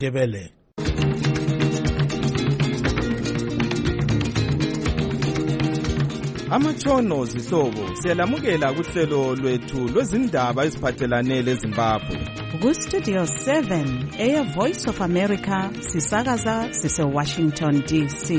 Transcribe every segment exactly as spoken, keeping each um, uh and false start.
Ndebele. Amatshono zihlobo siyalamukela kuhlelo lwethu lwezindaba eziphathelane leZimbabwe. Ku-Studio seven, Air Voice of America, sisakaza sise-Washington D C.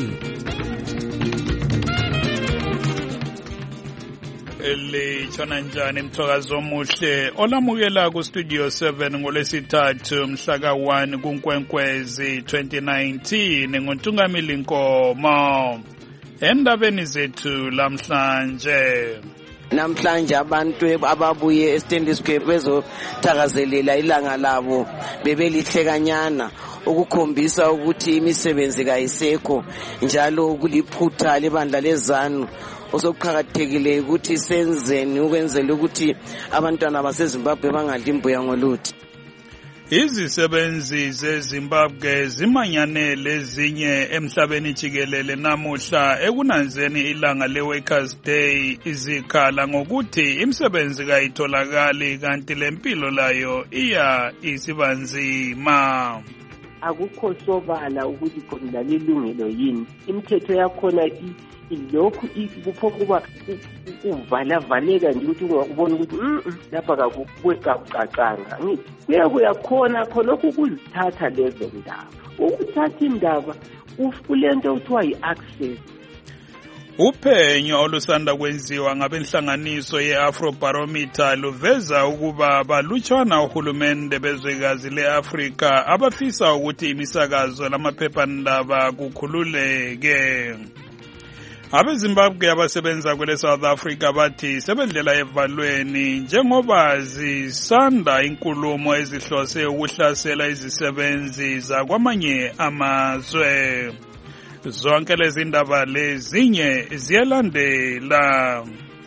Litshona njani mthokazi omuhle olamukela ku-Studio seven ngolwesithathu mhla ka one kuNkwenkwezi twenty nineteen nguNtungamili Nkomo. Endabeni zethu lamhlanje. Namhlanje abantu ababuye eStandard Square bezothakazelela ilanga labo bebelihlekanyana ukukhombisa ukuthi imisebenzi kayisekho njalo kuliphutha lebandla leZANU osokuqhakathekile ukuthi senzeni ukwenzela ukuthi abantwana baseZimbabwe bangalimbuya ngoluthi. Izisebenzi zeZimbabwe zimanyane lezinye emhlabeni jikelele namuhla ekunanzeni ilanga leWorkers Day izikhala ngokuthi imisebenzi kayitholakali kanti lempilo layo iya isibanzima. Akukho sobala ukuthi khona lilungelo yini. Imithetho yakhona lokhu kuphokuba uvala valeka nje ukuthi ungakubona ukuthi lapha kakucacanga. Kuya kuyakhona khonokho ukuzithatha lezo ndaba. Ukuthatha indaba kulento okuthiwa yi-access. Uphenyo olusanda kwenziwa ngabenhlanganiso ye-Afrobarometer luveza ukuba balutshwana uhulumende bezwekazi le-Afrika abafisa ukuthi imisakazo lamaphephandaba kukhululeke. AbeZimbabwe abasebenza kwele South Africa bathi sebendlela evalweni njengoba zisanda inkulumo ezihlose ukuhlasela izisebenzi zakwamanye amazwe. Zonke lezi ndaba lezinye ziyalandela.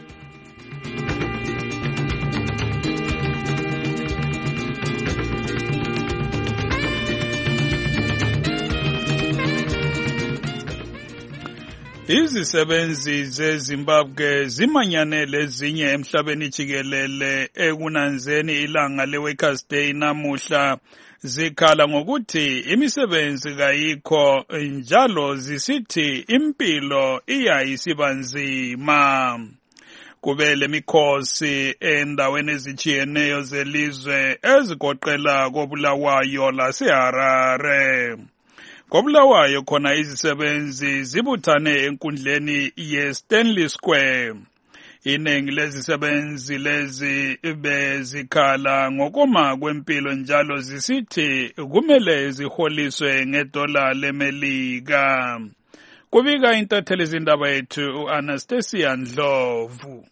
Izisebenzi zeZimbabwe zimanyane lezinye emhlabeni jikelele ekunanzeni ilanga leWorkers Day namuhla zikhala ngokuthi imisebenzi kayikho njalo zisithi impilo iya isibanzima. Kube lemikhosi endaweni ezitshiyeneyo zelizwe ezigoqela koBulawayo laseHarare. KoBulawayo khona izisebenzi zibuthane enkundleni yeStandard Square. Iningi lezisebenzi lezi bezikhala ngokoma kwempilo njalo zisithi kumele ziholiswe ngedola leMelika. Kubika intatheli izindaba yethu uAnastasia Ndlovu.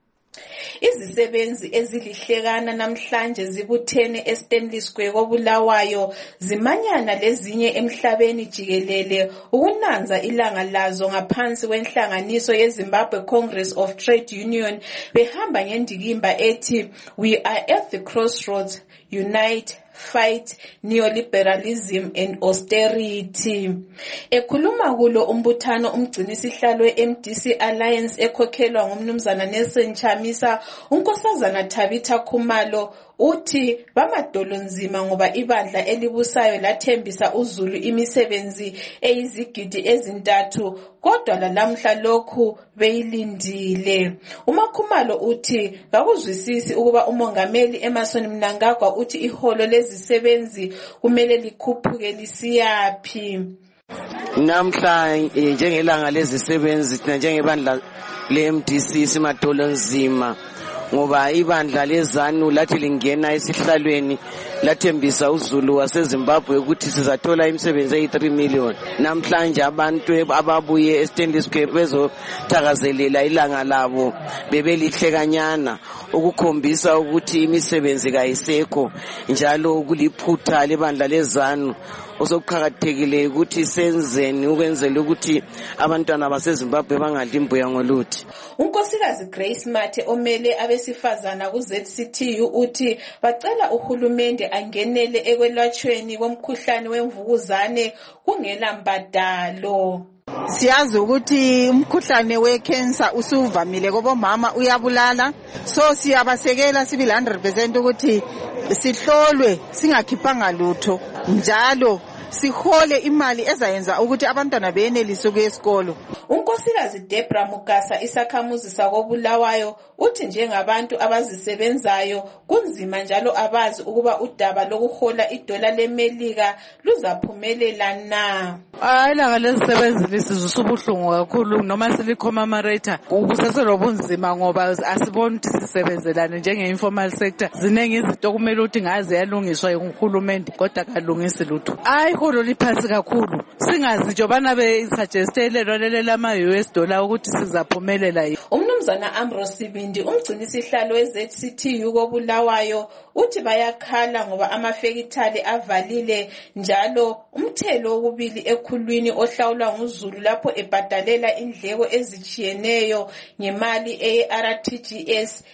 Izisebenzi ezilihlekana namhlanje zibuthene eStandard Square koBulawayo zimanyana lezinye emhlabeni jikelele ukunanza ilanga lazo ngaphansi kwenhlanganiso yeZimbabwe Congress of Trade Union behamba ngendikimba ethi "We are at the crossroads, unite, fight neoliberalism and austerity." Ekhuluma kulo umbuthano umgcinisihlalo we-M D C Alliance ekhokhelwa ngumnumzana Nelson Chamisa, unkosazana Tabitha Khumalo uthi bamadolo nzima ngoba ibandla elibusayo lathembisa uZulu imisebenzi eyizigidi ezintathu kodwa lalamhla lokhu beyilindile. uMakhumalo uthi kakuzwisisi ukuba umongameli Emmerson Mnangagwa uthi iholo lezisebenzi kumele likhuphuke lisiyaphi. Namhla njengelanga lezisebenzi thina njengebandla le-M D C simadolo nzima ngoba ibandla leZANU lathi lingena esihlalweni lathembisa uZulu waseZimbabwe ukuthi sizathola imisebenzi eyi three million. Namhlanje abantu ababuye eStandard Square bezothakazelela ilanga labo bebelihlekanyana ukukhombisa ukuthi imisebenzi kayisekho njalo kuliphutha lebandla leZANU osokuqhakathekile ukuthi senzeni ukwenzela ukuthi abantwana baseZimbabwe bangalimbuya ngoluthi. Unkosikazi Grace Mathe omele abesifazana ku-Z C T U uthi bacela uhulumende angenele ekwelatshweni komkhuhlane wemvukuzane kungela mbadalo. siyazi ukuthi umkhuhlane wecancer usuvamile kubomama uyabulala, so siyabasekela sibili one hundred percent ukuthi sihlolwe singakhiphanga lutho njalo sihole imali ezayenza ukuthi abantwana beyenelise ukuya esikolo. Unkosikazi Debra Mugasa isakhamuzi sakobulawayo uthi njengabantu abazisebenzayo kunzima njalo abazi ukuba udaba lokuhola idola lemelika luzaphumelela na. Ayilanga lezisebenzi lisizwe ubuhlungu kakhulu noma silicommemorate kuseselobunzima ngoba asiboni ukuthi sisebenzelane njenge-informal sector. Zinengi izinto kumele ukuthi ngaze yalungiswa nguhulumende kodwa kalungisi lutho. Ayiholo liphansi kakhulu singazi nje bana be-suggestelelwa lele lama-U S dollar ukuthi sizaphumelela. Umnumzana Ambrose Sibindi umgcini sihlalo we-Z C T U kobulawayo uthi bayakhala ngoba amafekithali avalile njalo umthelo wokubili ekhulwini ohlawulwa nguZulu lapho ebhadalela indleko ezijiyeneyo ngemali eye-R T G S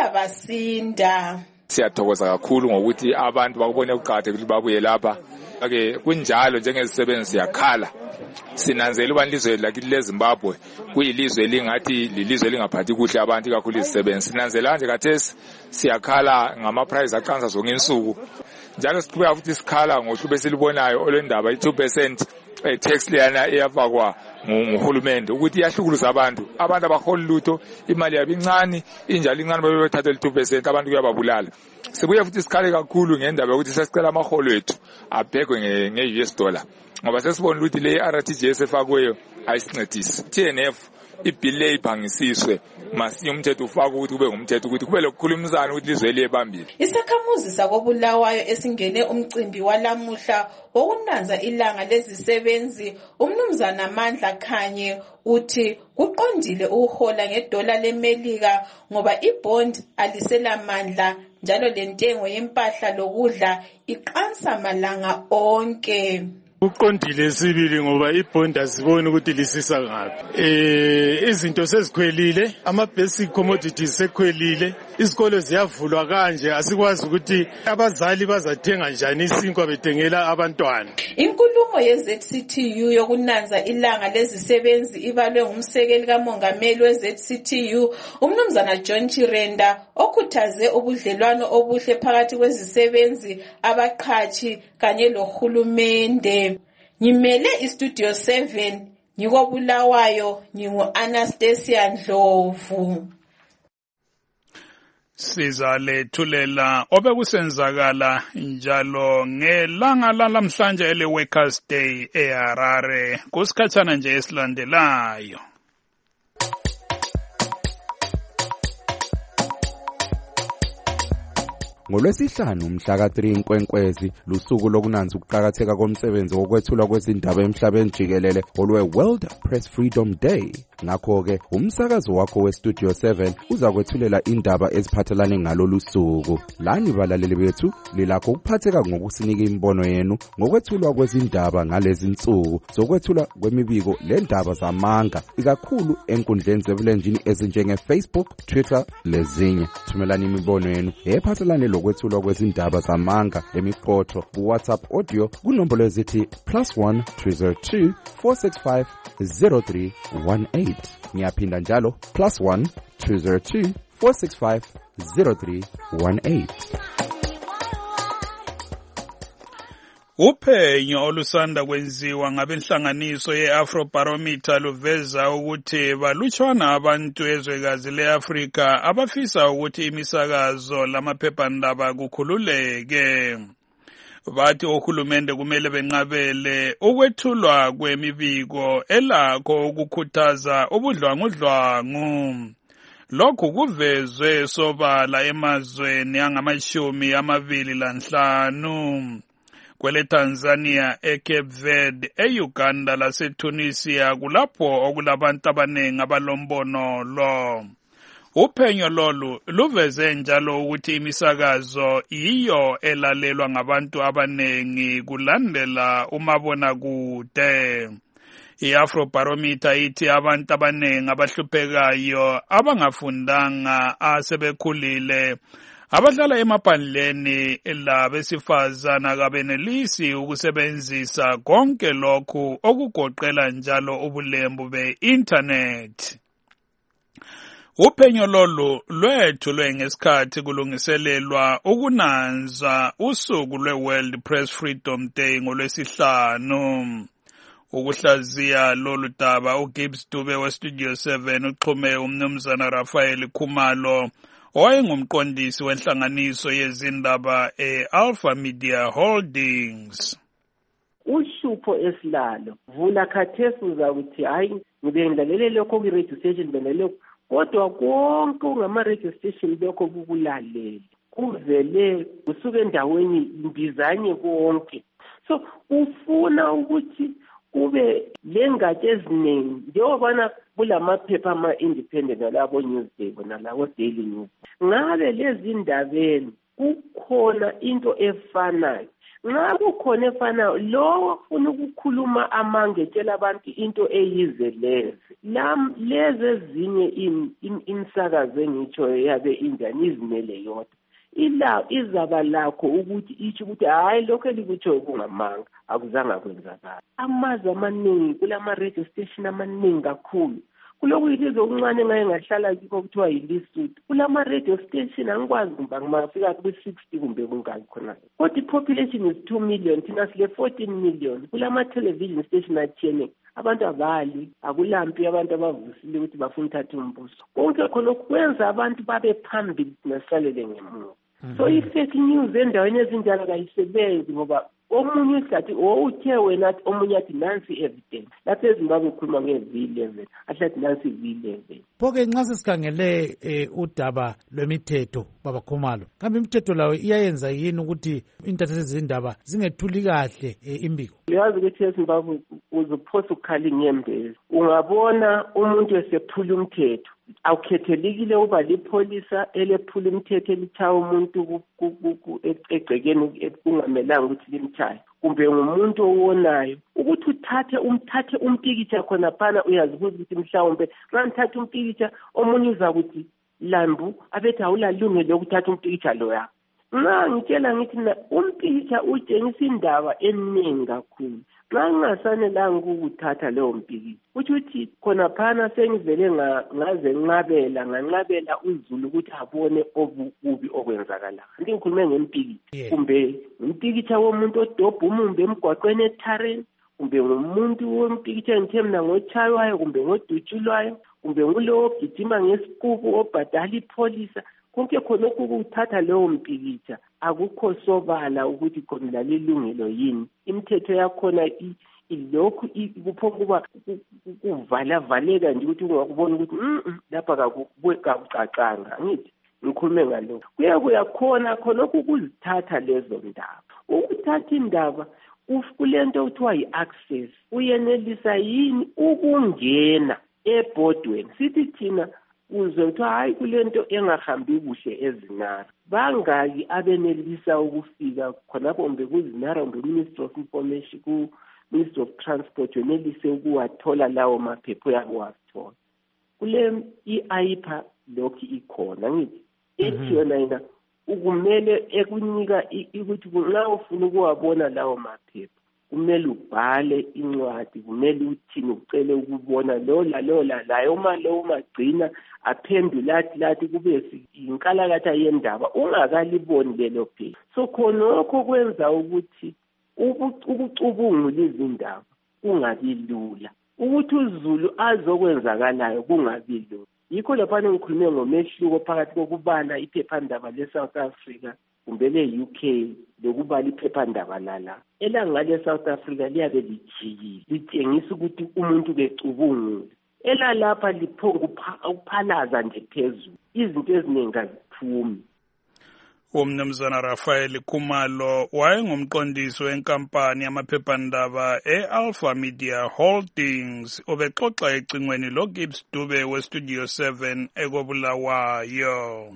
iyabasinda. Siyathokoza kakhulu ngokuthi abantu bakubone ukuqakathekile babuye lapha. Ake kunjalo njengezisebenzi siyakhala. Sinanzela ubani ilizwe lakithi leZimbabwe kuyilizwe elingathi lilizwe lingaphathi kuhle abantu kakhulu izisebenzi. Sinanzela kanje kathesi siyakhala ngama price aqansa zonke insuku. Njalo siqhubeka futhi sikhala ngohlube silibonayo olwendaba i two percent tax leyana eyafakwa nguhulumende ukuthi iyahlukuluza abantu. Abantu abaholi lutho imali yabo incane injalo incane babethatha le two percent abantu kuyababulala. Sibuye futhi sikhale kakhulu ngendaba yokuthi sesicela amaholo ethu abhekwe nge-U S dollar ngoba sesibona ukuthi le R T G S efakweyo ayisincedisi. T N F ibhili le ibhangisiswe masiye umthetho ufaka ukuthi kube ngumthetho ukuthi kube lokukhulumizana ukuthi lizwe liyebambile. Isakhamuzi sakobulawayo esingene umcimbi walamuhla wokunanza ilanga lezisebenzi umnumzana Mandla Khanye uthi kuqondile ukuhola ngedola lemelika ngoba ibond alisela mandla njalo lentengo yempahla lokudla iqansa malanga onke. Uqondile sibili ngoba ibond asiboni ukuthi lisisa ngaphi. Eh izinto sezikhwelile, ama basic commodities sekhwelile, izikolo ziyavulwa kanje asikwazi ukuthi abazali bazathenga njani isinkwa bethengela abantwana. Inkulumo ye-Z C T U yokunanza ilanga lezisebenzi ibalwe ngumsekeli kamongameli we-Z C T U umnumzana John Chirenda okhuthaze ubudlelwano obuhle phakathi kwezisebenzi abaqhashi kanye lohulumende. Ngimele istudio seven ngikobulawayo ngingu-Anastasia Ndlovu. Sizalethulela obekusenzakala njalo ngelanga lalamhlanje ele Workers Day eHarare kusikhathana nje esilandelayo. NgoLwesihlanu umhla ka three Nkwenkwezi lusuku lokunanza ukuqhakatheka komsebenzi wokwethulwa kwezindaba emhlabeni jikelele olwe World Press Freedom Day. Ngakho ke umsakazo wakho we Studio seven uza kwethulela indaba eziphathelane ngalolu suku. Lani balaleli bethu lilakho ukuphatheka ngokusinika imbono yenu ngokwethulwa kwezindaba ngalezi insuku zokwethulwa kwemibiko lendaba zamanga ikakhulu enkundleni zebulenjini ezinjenge Facebook, Twitter lezinye. Thumelani imibono yenu ephathelane lokwethulwa kwezindaba zamanga emiqotho ku WhatsApp audio kunombolo ezithi plus one three zero two four six five zero three one eight. Ngiyaphinda njalo plus one two zero two four six five zero three one eight. Uphenyo olusanda kwenziwa ngabenhlanganiso ye-Afrobarometer luveza ukuthi balutshwana abantu ezwekazi le-Afrika abafisa ukuthi imisakazo lamaphephandaba kukhululeke. Bathi ohulumende kumele benqabele ukwethulwa kwemibiko elakho ukukhuthaza ubudlwangudlwangu. Lokhu kuvezwe sobala emazweni angamashumi amabili lanhlanu. Kwele Tanzania, eCape Verde, e-Uganda laseTunisia kulapho okulabantu abanengi abalombono lo. Uphenyo lolu luveze njalo ukuthi imisakazo iyo elalelwa ngabantu abanengi kulandela umabonakude. I-Afrobarometer ithi abantu abanengi abahluphekayo abangafundanga asebekhulile Abahlala emaphandleni labesifazana kabenelisi ukusebenzisa konke lokhu okugoqela njalo ubulembu be-internet. Uphenyo lolu lwethulwe ngesikhathi kulungiselelwa ukunanza usuku lwe-World Press Freedom Day ngolwesihlanu. Ukuhlaziya lolu daba uGibbs Dube weStudio seven uxhume umnumzana Raphael Khumalo owayengumqondisi wenhlanganiso yezindaba e-Alpha Media Holdings. Ushupho esilalo vula khathesi uzakuthi hayi ngibe ngilalele lokho ku-radio station benelelo kodwa konke ungama-radio station lokho kukulalele kuvele kusuke endaweni imbizanye konke. So ufuna ukuthi kube lengatsha eziningi njengobana kulamaphepha ama-independent nalabo newspaper nalabo daily news. Ngabe lezi ndabeni kukhona into efanayo. Ngabe kukhona efanayo lo ufuna ukukhuluma amanga etshela abantu into eyize lezi. Lam lezi ezinye imsakazo engitsho yabe injani izimele yodwa. Ila izaba lakho ukuthi ithi ukuthi hayi lokho elikutsho kungamanga akuzanga kwenzakala. Amazwi amaningi kulama radio station amaningi kakhulu. Kuloku yilizwe okuncane ngaye ngahlala kikho kuthiwa yiLesotho. Kulama radio station angikwazi kumba ngimafika ku-sixty kumbe kungaki khona. Kodwa i-population is two million thina sile fourteen million. Kulama television station athiyene abantu abali akulampi abantu abavusile ukuthi bafuna uthatha umbuso. Konke khona kwenza abantu babe phambili nasalele ngemuva. So i-fake news endaweni ezinjalo kayisebenzi ngoba omunye uhlathi uthe wena omunye athi nansi evidence lapho eZimbabwe ukhuluma nge-V eleven ahlathi nansi V eleven. Phoke nxa sesikhangele udaba lwemithetho baba Khumalo kambe imithetho lawo iyayenza yini ukuthi intatheli zindaba zingethuli kahle imbiko? Uyazi ukuthi eZimbabwe uzuphosa ukukhala inyembezi ungabona umuntu esephula umthetho awukhethelekile uba lipholisa elephula umthetho elithaya umuntu egcekeni kungamelanga ukuthi limthaye kumbe ngumuntu owonayo ukuthi uthathe umthathe umpikitsha khona phana uyazibuza ukuthi mhlawumbe nxa nithatha umpikitsha omunye uzakuthi lambu abethi awulalungelo lokuthatha umpikitsha loya. Nxa ngitshela ngithi umpikitsha utshengisa indaba eningi kakhulu. Nxa ngingasanelanga ukuthatha leyo mpikitsha uthi uthi khona phana sengivele ngaze nqabela nganqabela uZulu ukuthi abone obubi okwenzakalayo. Ngikhulume ngempikitsha kumbe umpikitsha womuntu odobha umumbe emgwaqweni eTharen kumbe umuntu wompikitsha ngithe mina ngochaywayo kumbe ngodutshulwayo kumbe ngulowo ogijima ngesikubu obhadala ipholisa. Konke khona ukuthatha leyo mpikitsha akukho sobala ukuthi khona lalilungelo yini. Imithetho yakhona ilokhu kuphokuba kuvala valeka nje ukuthi ungakubona ukuthi lapha kakucacanga. Ngithi ngikhulume ngalokho kuye kuyakhona khona ukuzithatha lezo ndaba. Ukuthatha indaba kulento okuthiwa yi-access uyenelisa yini ukungena ebhodweni sithi thina uzwe kuthiwa hayi kulento engahambi kuhle eZinara. Bangaki abenelisa ukufika khonapho kumbe kuZinara kumbe Ministry of Information ku-Ministry of Transport yenelise ukuwathola lawo maphepha uyakuwathola. Kule i-AIPA lokhu ikhona ngithi ithi yona yina ukumele ekunika ukuthi nxa ufuna ukuwabona lawo maphepha kumele ubhale incwadi kumele uthini ucele ukubona lo la lo la la uma lo magcina aphendula athi lathi kube inkalakatha yendaba ungakaliboni lelo phela. So khonokho kwenza ukuthi ukucubungula izindaba kungabi lula ukuthi uZulu azokwenzakalayo kungabi lula. Yikho lapha ngikhulume ngomehluko phakathi kokubala iphephandaba le-South Africa kumbe le-U K lokubala iphephandaba lala. Elanga le-South Africa liyabe lijikile litshengisa ukuthi umuntu becubungula. Elalapha liphonga ukuphalaza nje phezulu izinto eziningi aziphumi. Umnumzana Raphael Khumalo wayengumqondisi wenkampani yamaphephandaba e-Alpha Media Holdings obexoxa ecingweni loGibbs Dube weStudio seven ekobulawayo.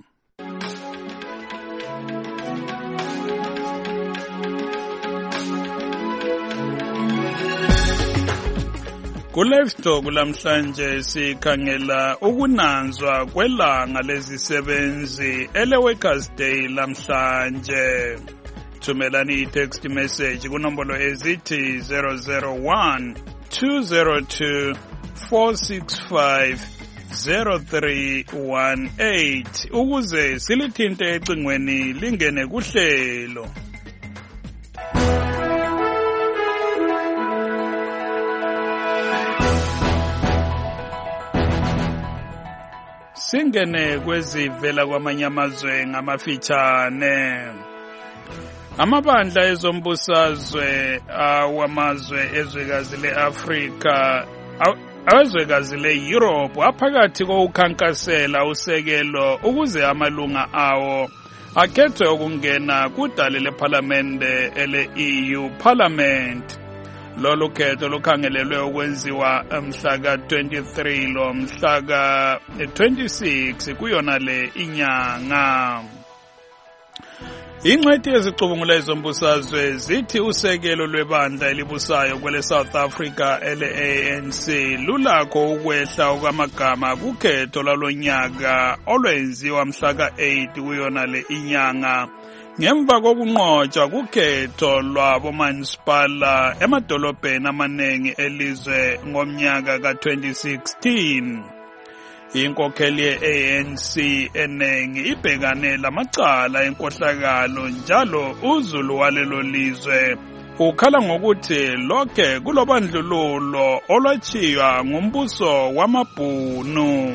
Kulivestock lamhlanje sikhangela ukunanzwa kwelanga lezisebenzi ele Workers Day lamhlanje. Thumelani text message kunombolo ezithi zero zero one two zero two four six five zero three one eight ukuze silithinte ecingweni lingene kuhlelo. Singene kwezivela kwamanye amazwe ngamafitshane. Amabandla ezombusazwe awamazwe ezwekazi le-Afrika awezwekazi le-Europe aphakathi kokukhankasela usekelo ukuze amalunga awo akhethwe ukungena kudale lephalamende ele-E U Parliament. Lolu khetho lukhangelelwe ukwenziwa mhla ka twenty-three lo mhla ka twenty-six kuyona le inyanga. Ingcwethi yezicubungula ezombusazwe zithi usekelo lwebandla elibusayo kwele South Africa ele-A N C lulakho ukwehla okwamagama kukhetho lalonyaka olwenziwa mhla ka eight kuyona le inyanga. Ngemva kokunqotshwa kukhetho lwabomasipala emadolobheni amanengi elizwe ngomnyaka ka twenty sixteen. Inkokheli ye-A N C enengi ibhekane lamacala enkohlakalo njalo uzulu walelo lizwe ukhala ngokuthi lokhe kulobandlululo olwachiywa ngumbuso wamabhunu.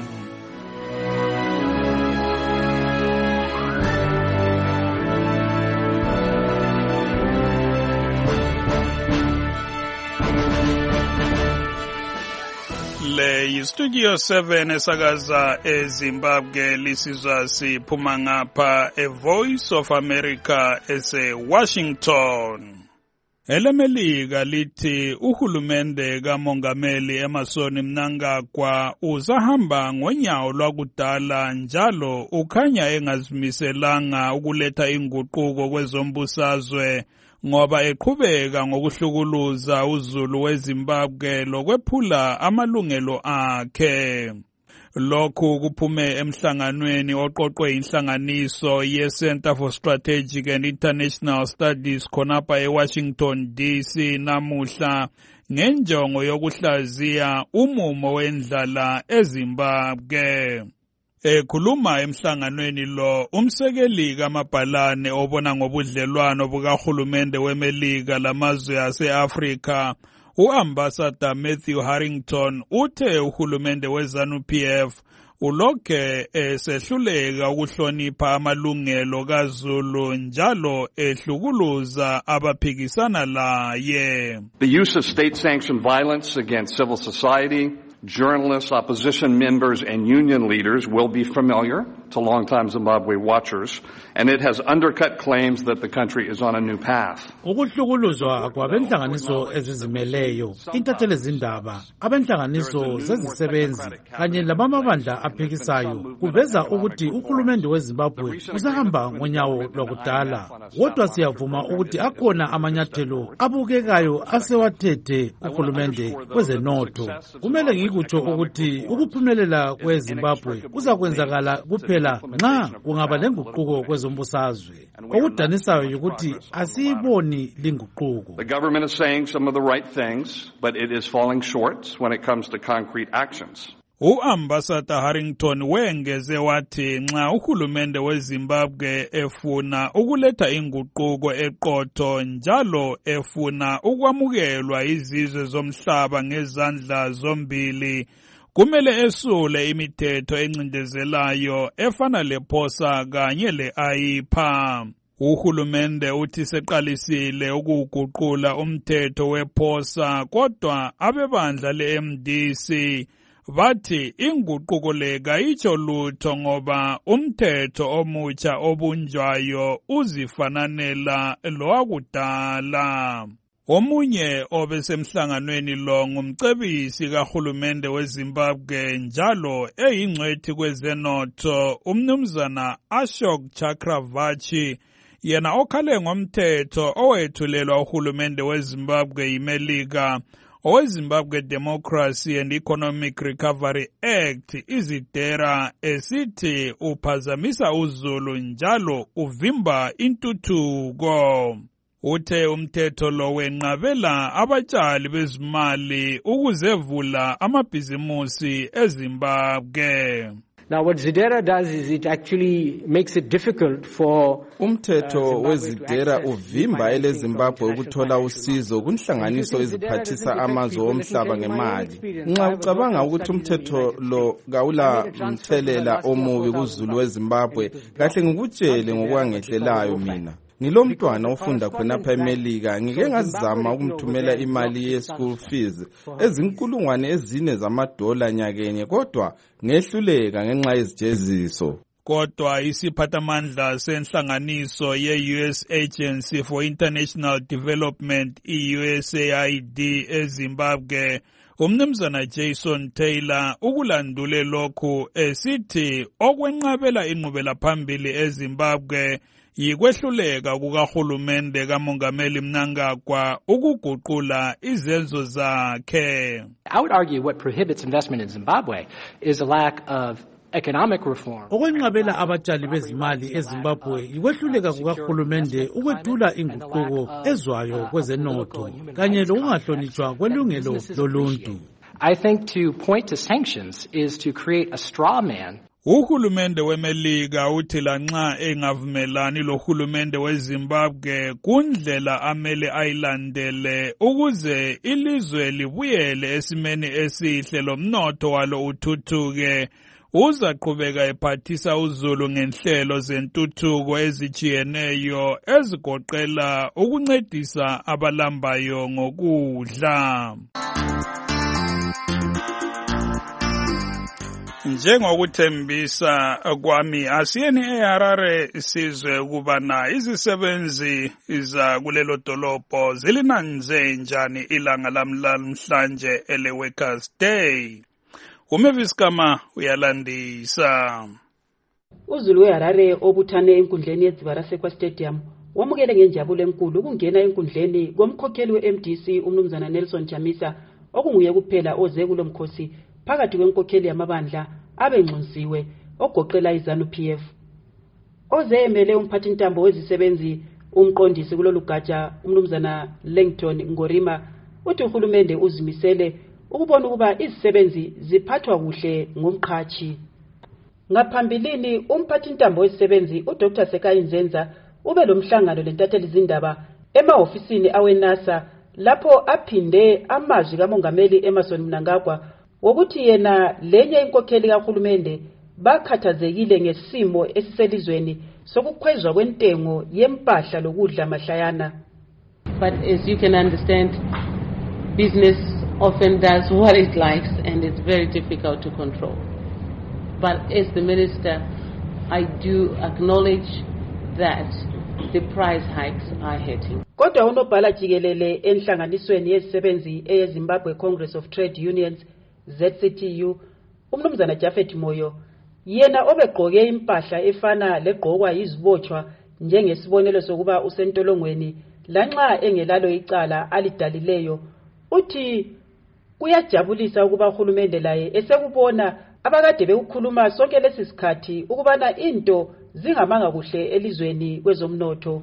Le Studio seven esakaza eZimbabwe lisizwa siphuma ngapha A Voice of America ese Washington. EleMelika lithi uhulumende kamongameli Emmerson Mnangagwa uzahamba ngonyawo lwakudala njalo ukhanya engazimiselanga ukuletha inguquko kwezombusazwe ngoba eqhubeka ngokuhlukuluza uzulu weZimbabwe lokwephula amalungelo akhe. Lokhu kuphume emhlanganweni oqoqwe inhlanganiso ye-Center for Strategic and International Studies khonapha eWashington D C namuhla ngenjongo yokuhlaziya umumo wendlala eZimbabwe. Ekhuluma emhlanganweni lo umsekeli kaMabhalane obona ngobudlelwano bukahulumende weMelika lamazwe ase-Afrika uAmbassador Matthew Harrington uthe uhulumende weZANU-P F ulokhe esehluleka ukuhlonipha amalungelo kaZulu njalo ehlukuluza abaphikisana laye. The use of state-sanctioned violence against civil society, journalists, opposition members, and union leaders will be familiar to longtime Zimbabwe watchers, and it has undercut claims that the country is on a new path. Ukuhlukuluzwa kwabenhlanganiso ezizimeleyo, intatheli zindaba, abenhlanganiso zezisebenzi kanye labamabandla aphikisayo kuveza ukuthi uhulumende weZimbabwe usahamba ngonyawo lwakudala. Kodwa siyavuma ukuthi akhona amanyathelo abukekayo asewathethe uhulumende kwezenotho. Kumele ngikutsho ukuthi ukuphumelela kweZimbabwe kuzakwenzakala kuphela nxa kungaba lenguquko kwezombusazwe. Okudanisayo ukuthi asiyiboni linguquko. The government is saying some of the right things, but it is falling short when it comes to concrete actions. uAmbassador Harrington wengeze wathi nxa uhulumende weZimbabwe efuna ukuletha inguquko eqotho njalo efuna ukwamukelwa izizwe zomhlaba ngezandla zombili kumele esule imithetho encindezelayo efana lePhosa kanye le-A I P A. Uhulumende uthi seqalisile ukuguqula umthetho wePhosa kodwa abebandla le-M D C bathi inguquko le kayitsho lutho ngoba umthetho omutsha obunjwayo uzifananela lowakudala. Omunye obesemhlanganweni lo ngumcebisi kahulumende weZimbabwe njalo eyingcwethi kwezenotho umnumzana Ashok Chakravarty yena okhale ngomthetho owethulelwa uhulumende weZimbabwe iMelika oweZimbabwe Democracy and Economic Recovery Act izidera esithi uphazamisa uzulu njalo uvimba intuthuko. Uthe umthetho lo wenqabela abatshali bezimali ukuzevula amabhizimusi eZimbabwe. Now what Zidera does is it actually makes it difficult for umthetho wezidera uvimba ele Zimbabwe ukuthola usizo kunhlanganiso eziphathisa amazwe omhlaba ngemali. Nxa ucabanga ukuthi umthetho lo kawula mthelela omubi kuzulu weZimbabwe, kahle ngikutshele ngokwangehlelayo mina. Ngilomntwana ofunda khonapha eMelika, ngike ngazama ukumthumela imali ye-school fees ezinkulungwane ezine zamadola nyakenye, kodwa ngehluleka ngenxa yezijeziso. Kodwa isiphathamandla senhlanganiso ye-U S Agency for International Development, I U S A I D eZimbabwe, umnumzana Jason Taylor ukulandule lokhu esithi okwenqabela inqubela phambili eZimbabwe yikwehluleka kukahulumende kaMongameli Mnangagwa ukuguqula izenzo zakhe. I would argue what prohibits investment in Zimbabwe is a lack of economic reform. Okwenqabela abatshali bezimali eZimbabwe yikwehluleka kukahulumende ukwethula inguquko ezwayo kwezenotho kanye lokungahlonitshwa kwelungelo loluntu. I think to point to sanctions is to create a straw man. Uhulumende weMelika uthi lanxa engavumelani lohulumende weZimbabwe kundlela amele ayilandele ukuze ilizwe libuyele esimeni esihle lomnotho walo uthuthuke, uzaqhubeka ephathisa uzulu ngenhlelo zentuthuko ezijiyeneyo ezigoqela ukuncedisa abalambayo ngokudla. Njengokuthembisa kwami asiyeni eHarare sizwe ukubana izisebenzi iza kulelo dolobho zilinanze njani ilanga lamhlanje ele Workers Day. Umavis Kama uyalandisa. Uzulu weHarare obuthane enkundleni yeZibarase Stadium wamukele ngenjabulo enkulu ukungena enkundleni komkhokheli we-M D C umnumzana Nelson Chamisa okunguye kuphela oze kulomkhosi phakathi kwenkokheli yamabandla abengcunsiwe ogoqela iZanu P F. Oze emele umphathintambo wezisebenzi umqondisi kulolugatsha umnumzana Langton Ngorima uthi uhulumende uzimisele ukubona ukuba izisebenzi ziphathwa kuhle ngumqhashi. Ngaphambilini umphathintambo wezisebenzi uDr Sekai Nzenza ube lomhlangano lentatheli izindaba emahofisini aweNASA lapho aphinde amazwi kaMongameli Emmerson Mnangagwa wokuthi yena lenye inkokheli kahulumende bakhathazekile ngesimo esiselizweni sokukhwezwa kwentengo yempahla lokudla mahlayana. But as you can understand, business often does what it likes and it's very difficult to control. But as the minister, I do acknowledge that the price hikes are hitting. Kodwa unobhala jikelele enhlanganisweni yezisebenzi eyeZimbabwe Congress of Trade Unions Z C T U umnumzana Jafet Moyo yena obegqoke impahla efana legqokwa yizibotshwa njengesibonelo sokuba usentolongweni lanxa engelalo icala alidalileyo, uthi kuyajabulisa ukuba uhulumende laye esekubona abakade bekukhuluma sonke lesisikhathi ukubana into zingamanga kuhle elizweni kwezomnotho.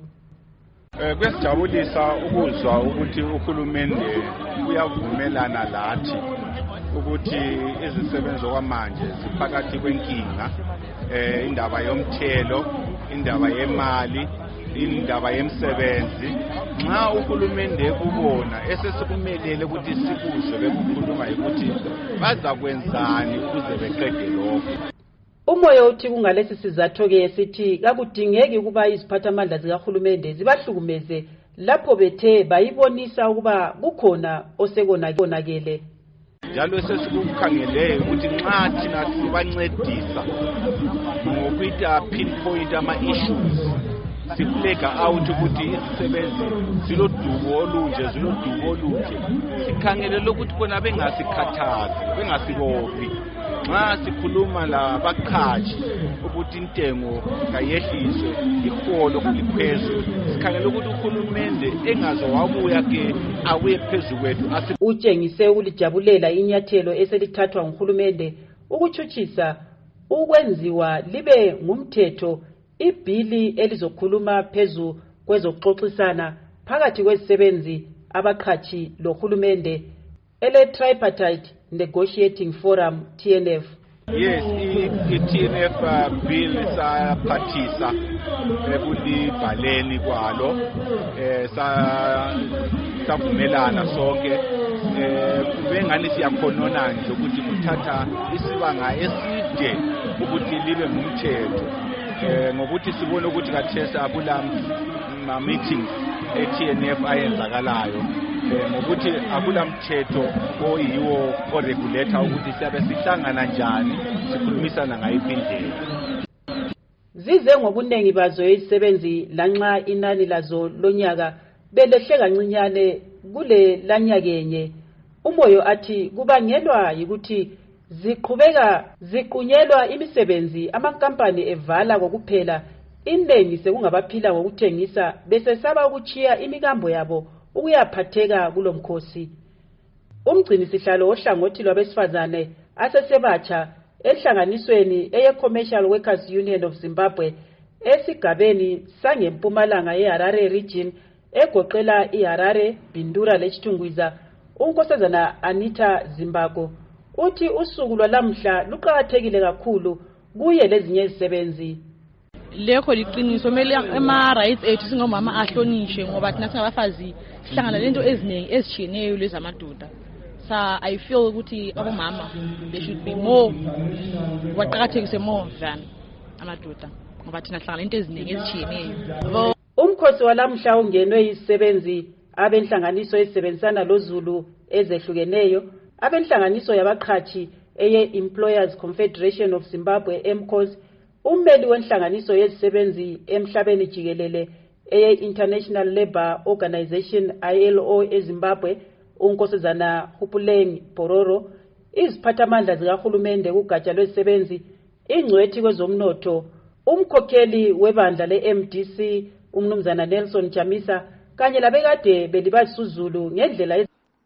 Eh kuyasijabulisa ukuzwa ukuthi uhulumende uyavumelana lathi ukuthi izisebenzi kwamanje ziphakathi kwenkinga, eh indaba yomthelo, indaba yemali, indaba yemsebenzi. Nxa uhulumende kubona esesikumelele ukuthi sikuzwe bekukhuluma ukuthi baza kwenzani ukuze beqede lokho. Umoya uthi kungalesi sizathu ke sithi kakudingeki ukuba iziphathamandla zikahulumende zibahlukumeze lapho bethe bayibonisa ukuba kukhona osekonakele. Njalo sesikukhangele ukuthi nxa thina sibancedisa ngokuthi pinpoint ama issues siflega out ukuthi izisebenzi zilodumo olunje zilodumo olunje sikhangele lokuthi bona bengasikhathazi bengasibophi nxa sikhuluma labaqhashi ukuthi intengo kayehliswe iholo liphezulu sikhangela ukuthi uhulumende engaze wabuya ke abuye phezulu kwethu. Utshengise ukulijabulela inyathelo eselithathwa nguhulumende ukuchuchisa ukwenziwa libe ngumthetho ibhili elizokhuluma phezu kwezokuxoxisana phakathi kwezisebenzi abaqhashi lohulumende ele tripartite negotiating forum T N F. Yes, i-T N F uh, bill isaphathisa ekulibhaleni kwalo eh savumelana sonke eh kubengani siyakhonona nje ukuthi kuthatha isibanga eside ukuthi libe ngumthetho eh ngokuthi sibone ukuthi kathesa akula ma meetings e-T N F ayenzakalayo ngokuthi akula mthetho oyiwo oregulator ukuthi siyabe sihlangana njani sikhulumisana ngayiphi indlela. Zize ngobunengi bazo izisebenzi lanxa inani lazo lonyaka belehle kancinyane kule lanyakenye. Umoyo athi kubangelwa yikuthi ziqhubeka ziqunyelwa imisebenzi amankampani evala kokuphela inengi sekungabaphila ngokuthengisa bese saba ukuchiya imikambo yabo ukuyaphatheka kulomkhosi. Umgcini sihlalo ohlangothi lwabesifazane asesebatsha ehlanganisweni eye Commercial Workers Union of Zimbabwe esigabeni sangempumalanga yeHarare region egoqela iHarare, Bindura lechitungwiza. Unkosazana Anita Zimbako uthi usuku lwalamhla luqhakathekile kakhulu kuye lezinye izisebenzi. Lekho liqiniso mele ama rights ethu singomama ahlonishe ngoba thina singabafazi sihlangana lento eziningi ezitshiyeneyo lezamadoda. Sa I feel ukuthi abomama they should be more waqhakathekise more than amadoda ngoba thina sihlangana lento eziningi ezitshiyeneyo. Umkhosi walamhla ungenwe izisebenzi abenhlanganiso ezisebenzisana loZulu ezehlukeneyo, abenhlanganiso yabaqhashi eye Employers Confederation of Zimbabwe M C O Z, ummeli wenhlanganiso yezisebenzi emhlabeni jikelele eye International Labour Organization I L O eZimbabwe, unkosazana Hupuleng Pororo, iziphathamandla zikahulumende kugatsha lwezisebenzi, ingcwethi kwezomnotho, umkhokheli webandla le-M D C umnumzana Nelson Chamisa kanye labekade belibasuzulu ngendlela.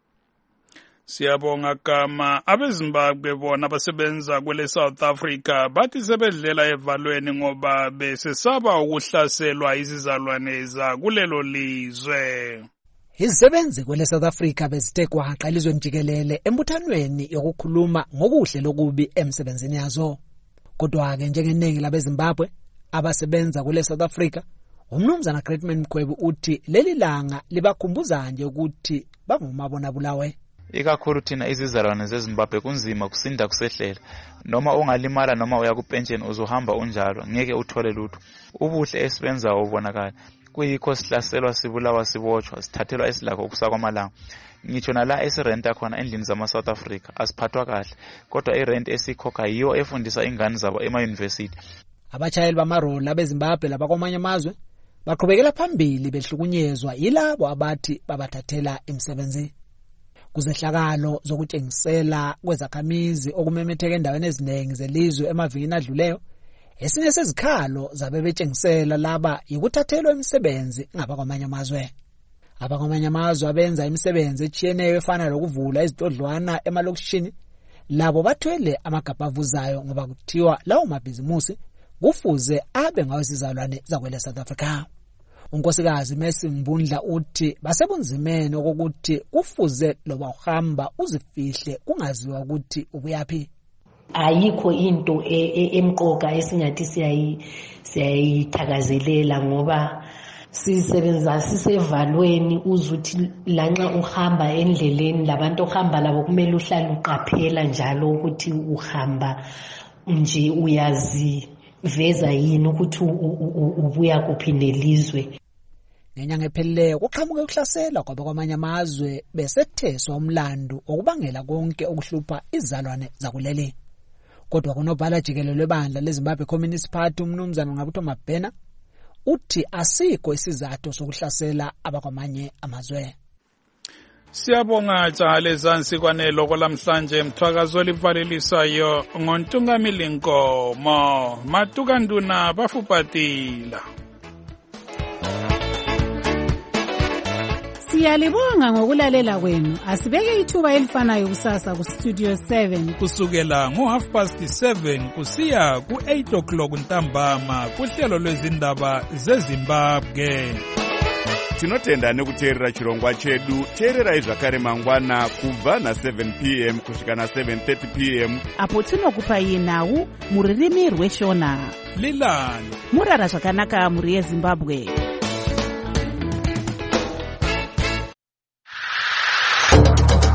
Siyabonga Gama. Abezimbabwe bona abasebenza kwele South Africa bathi sebedlela evalweni ngoba besesaba ukuhlaselwa izizalwane za kulelo lizwe. Izisebenzi kwele South Africa bezitekwa aqalizweni jikelele embuthanweni yokukhuluma ngokuhle lokubi emsebenzini yazo. Kodwa ke njengeningi labezimbabwe abasebenza kwele South Africa, umnumzana Greatman Mkhwebu uthi leli langa libakhumbuza nje ukuthi bangumabona bulawe. Ikakhulu thina izizalwane zeZimbabwe kunzima kusinda kusehlela, noma ungalimala noma uya kupension uzohamba unjalo ngeke uthole lutho. Ubuhle esibenza ubonakala kuyikho sihlaselwa sibulawa sibotshwa sithathelwa esilakho ukusakwamalanga. Ngitsho nala esirenta khona endlini zama South Africa asiphathwa kahle, kodwa irent esikhokha yiyo efundisa ingane zabo ema university. Abachayeli bamaroli abeZimbabwe labakwamanye amazwe baqhubekela phambili behlukunyezwa yilabo abathi babathathela imisebenzi. Kuzehlakalo zokutshengisela kwezakhamizi okumemetheka endaweni eziningi zelizwe emavikini adluleyo, esinye sezikhalo zabe betshengisela laba yikuthathelwa imisebenzi ngabakwamanye amazwe. Abakwamanye amazwe abenza imisebenzi etshiyeneyo efana lokuvula izitodlwana emalokishini, labo bathwele amagabha avuzayo ngoba kuthiwa lawo mabhizimusi kufuze abe ngawesizalwane zakwele South Africa. Unkosikazi Messi Mbundla uthi basebunzimeni okokuthi kufuze loba uhamba uzifihle kungaziwa ukuthi ubuyapi. Ayikho into emqoka esingathi siyayi siyayithakazelela ngoba sisebenza sisevalweni uzuthi lanxa uhamba endleleni labantu ohamba labo kumele uhlale uqaphela njalo ukuthi uhamba nje uyazi veza yini ukuthi ubuya kuphi nelizwe. Ngenyanga ephelileyo kuqhamuke ukuhlasela kwabakwamanye amazwe besetheswa umlando okubangela konke okuhlupha izizalwane zakuleli. Kodwa kunobhala jikelele lebandla leZimbabwe Communist Party umnumzana Ngabutho Mabhena uthi asikho isizathu sokuhlasela abakwamanye amazwe. Siyabonga jaha lezansi kwaneloko lamhlanje mthwakazo livalelisayo ngontungamili Nkomo Matukanduna bafupatila. Siyalibonga ngokulalela kwenu. Asibeke ithuba elifanayo kusasa ku Studio seven kusukela ngo half past seven kusiya ku eight o'clock ntambama kuhlelo lwezindaba zeZimbabwe. Tinotenda nekuteerera chirongwa chedu. Teererai zvakare mangwana kubva na seven p m kusvika na seven thirty p m apo tinokupai nhau muririmi rweshona. Lilani murara zvakanaka muri yeZimbabwe.